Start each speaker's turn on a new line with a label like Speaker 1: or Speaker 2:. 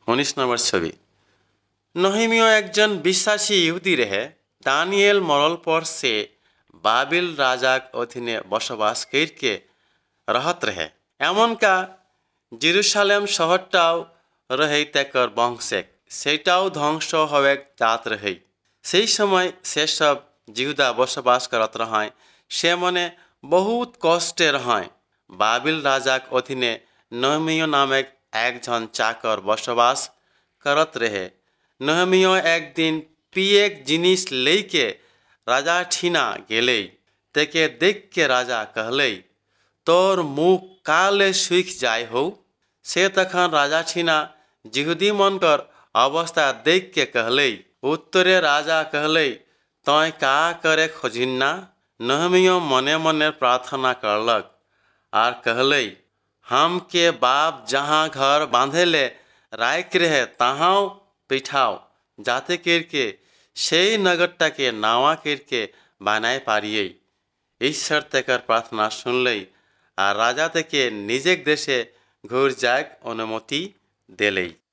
Speaker 1: 19 নম্বর ছবি। নহিমিয় একজন বিশ্বাসী ইহুদি রেহে। দানিয়েল মরল পর সে বাবিল রাজাক অধীনে বসবাস কইরকে রহত রেহে। এমনকা জেরুসালেম শহরটাও রহেই তেকর বংশেক, সেইটাও ধ্বংস হবে জাত রহেই। সেই সময় সেসব জিহুদা বসবাস করত রহায়, সে মনে বহুত কষ্টে রহায়। বাবিল রাজাক অধীনে নহমিয় নামেক একজন চাকর বসবাস করত রেহে। নহমিয় একদিন পিয়েক জিনিস लेके राजा ठीना गेलई। तेके देख के राजा कहलई, तोर मुख काले सुख जाय हो। से तखन राजा ठीना जिहुदी मनकर अवस्था देख के कहलई। उत्तरे राजा कहलई, तय का करे खोजिन्ना। नहमियो मने मने प्रार्थना करलक आर कहलई, हम के बाप जहाँ घर बांधेले राख रहे तहां पिठाओ, जाते करके সেই নগরটাকে নাওয়া করকে বানায় পারিয়ে। ঈশ্বর তেকার প্রার্থনা শুনলেই আর রাজা থেকে নিজের দেশে ঘুর যাক অনুমতি দিলেই।